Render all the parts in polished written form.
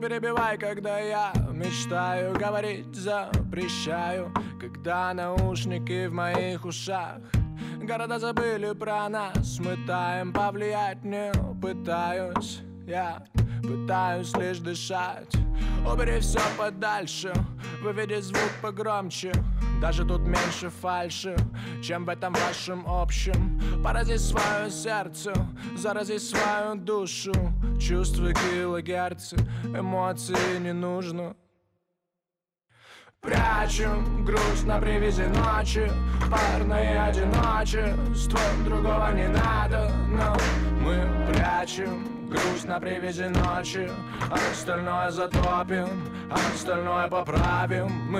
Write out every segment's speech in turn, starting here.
перебивай, когда я мечтаю говорить, запрещаю, когда наушники в моих ушах. Города забыли про нас, мы таем, повлиять не пытаюсь. Я пытаюсь лишь дышать. Убери все подальше, выведи звук погромче. Даже тут меньше фальши, чем в этом вашем общем. Порази свое сердце, зарази свою душу. Чувства килогерцы, эмоции не нужно. Прячем грусть на привязи ночи, парное одиночество, другого не надо, но мы прячем грусть на привязи ночи, остальное затопим, остальное поправим. Мы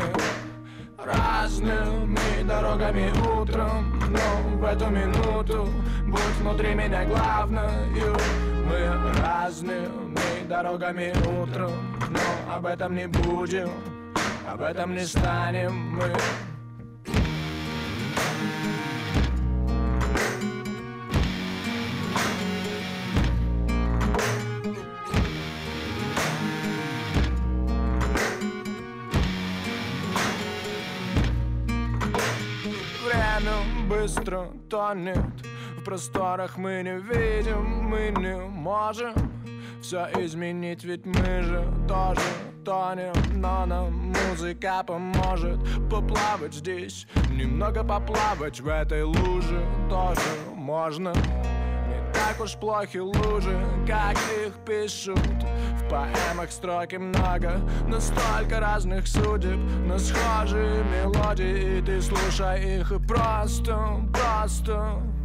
разными дорогами утром, но в эту минуту будь внутри меня главною. Мы разными дорогами утром, но об этом не будем, об этом не станем мы. Время быстро тонет, в просторах мы не видим, мы не можем все изменить, ведь мы же тоже тонем. Но нам музыка поможет поплавать здесь, немного поплавать в этой луже тоже можно. Не так уж плохи лужи, как их пишут в поэмах, строки много, но столько разных судеб на схожие мелодии, и ты слушай их и просто